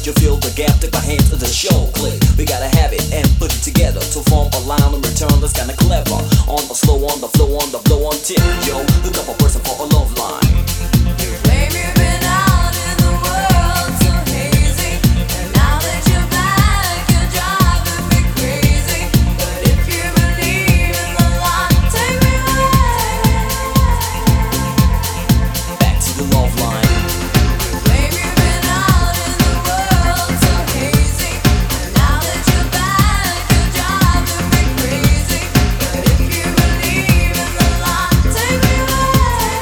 You fill the gap, take my hand to the show click. We gotta have it and put it together to form a line and return that's kinda clever. On the slow, on the flow, on the blow, on tip. Yo, hook up a person for a love line. Claim you've been out in the world so hazy, and now that you're back, you're driving me crazy. But if you believe in the lie, take me away. Back to the love line. Claim you've been out in the world so hazy, and now that you're back, you're driving me crazy. But if you believe in the lie, take me away.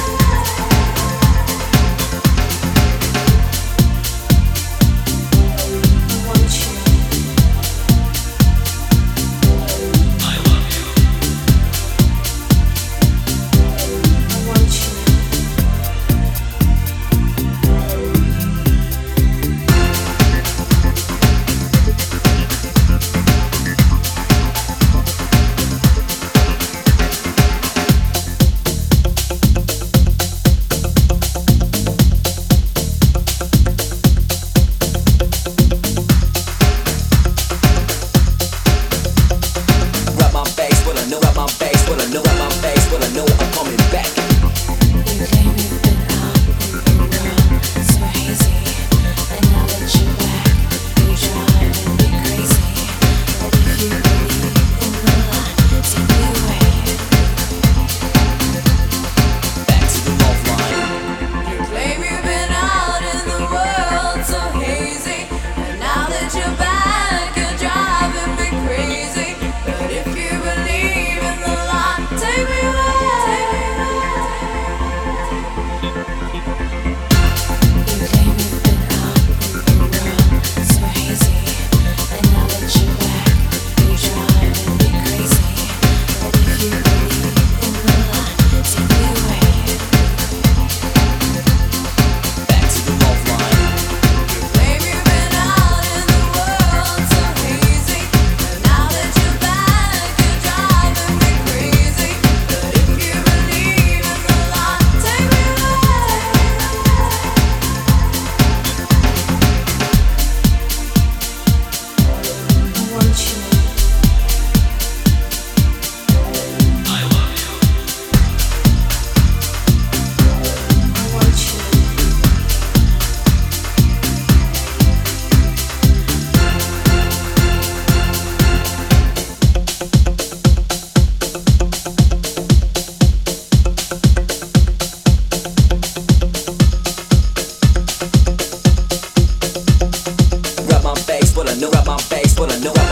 Grab my bass, but I know, grab my bass, but I know, grab my bass, but I know I'm coming back. You claim you've been out in the world so hazy, and now that you're back, you're driving me crazy. But if you believe in the lie, take me away. Back to the love line. You claim you've been out in the world so hazy, and now that you're back, you're driving me crazy. But if you believe in the lie, take me away. You claim you've been out in the world so hazy, and now that you're back, you're driving me crazy. But if you believe in the lie, take me away. Back to the love line. Claim you've been out in the world so hazy, and now that you're back, you're driving me crazy. But if you believe in the lie, take me away. I want you. I want you. Grab my bass, but I know, grab my bass, but I know.